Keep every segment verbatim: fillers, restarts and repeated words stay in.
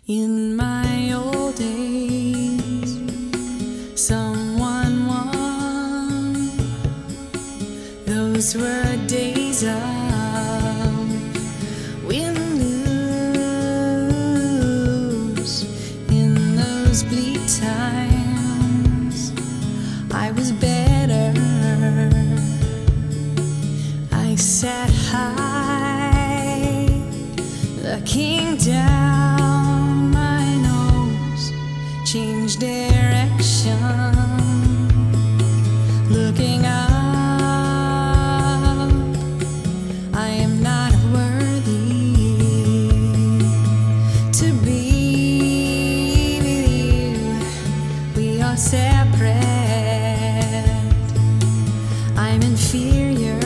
In my old days, someone won. Those were days of win-lose. In those bleak times, I was better. I sat high, looking down my nose, changed direction, looking up. I am not worthy to be with you. We are separate. I'm inferior.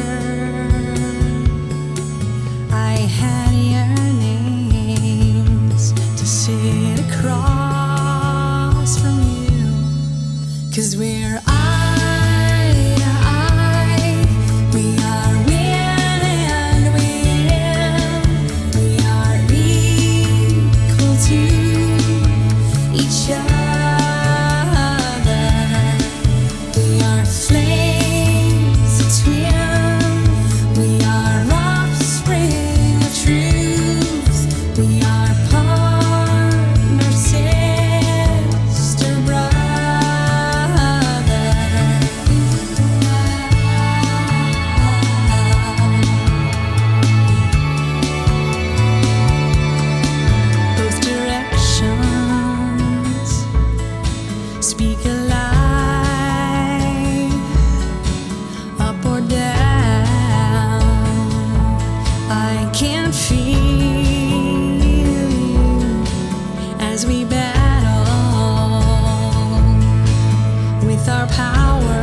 I had yearnings to sit across from you, 'cause we're eye to eye. We are win and win. We are equal to each other. We are flames of twin. We are offspring of truth. We are partner, sister, brother. Both directions speak a lie, up or down. I can feel you as we battle with our power.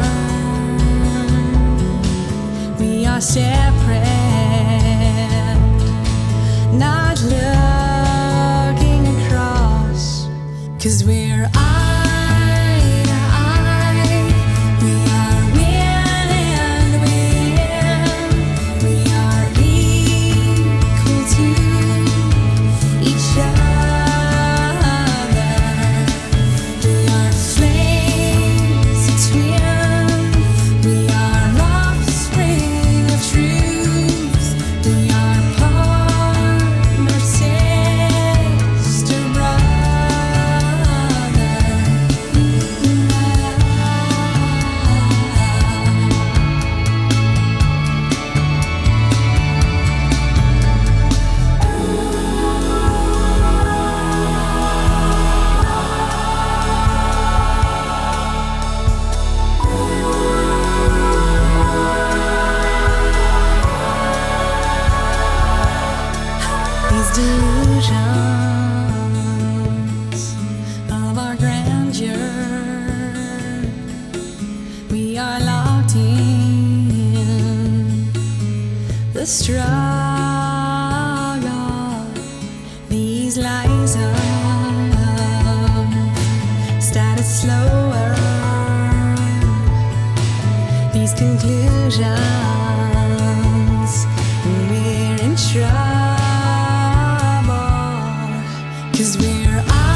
We are separate, not looking across, 'cause we're eye to eye. We are win and win. We are equal to each other. We are flames of twin. We are offspring of truth. We are partner, sister, brother. These delusions of our grandeur, we are locked in the struggle. These lies of started slower. These conclusions, we're in trouble, 'cause we're